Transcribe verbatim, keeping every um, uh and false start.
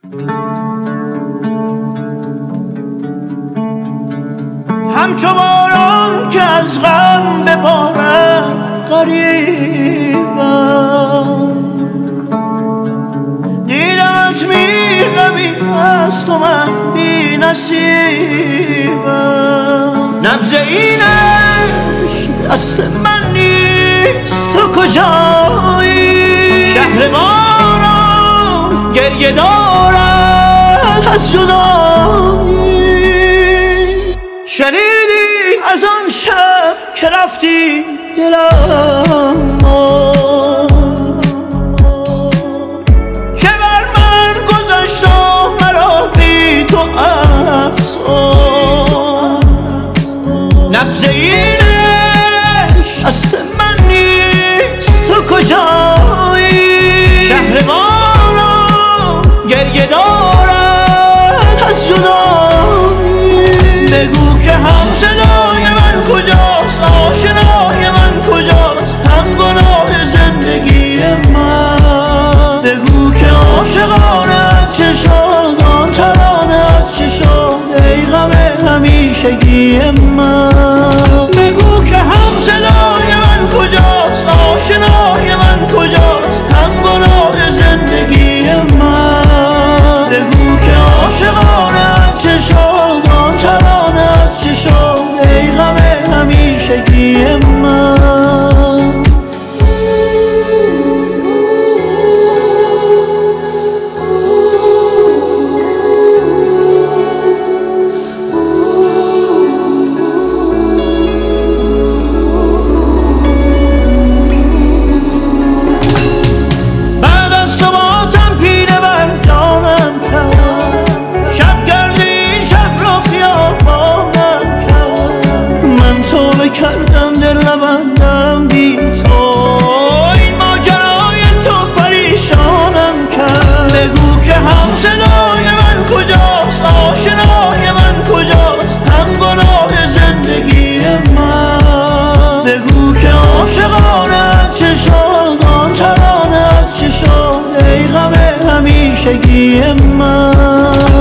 همچو باران که از غم ببارد غریبم، دیدمت میروی از تو من بی نصیبم. نبض این عشق دست من نیست، تو کجایی؟ شهر ما را گریه دارد از جدایی. شنیدی از آن شب که رفتی دلم که بر من گذشت و مرا بی تو افسون. نبض این عشق دست من نیست، تو کجایی؟ شهر ما را گریه دارد از جدایی. بگو که هم صدای من کجاست، آشنای من کجاست، هم گناه زندگی من. بگو که عاشقانت چه شد، آن ترانت چه شد، ای غم همیشگی من. بگو که هم صدای من کجاست، آشنای من کجاست، هم گناه زندگی من. بگو که عاشقانت چه شد، آن ترانت چه شد، ای غم همیشگی من. کردم دل نبندم بی تو، این ماجرای تو پریشانم کرد. بگو که هم صدای من کجاست، آشنای من کجاست، هم گناه زندگی من. بگو که عاشقانت چه شد، آن ترانت چه شد، ای غم همیشگی من.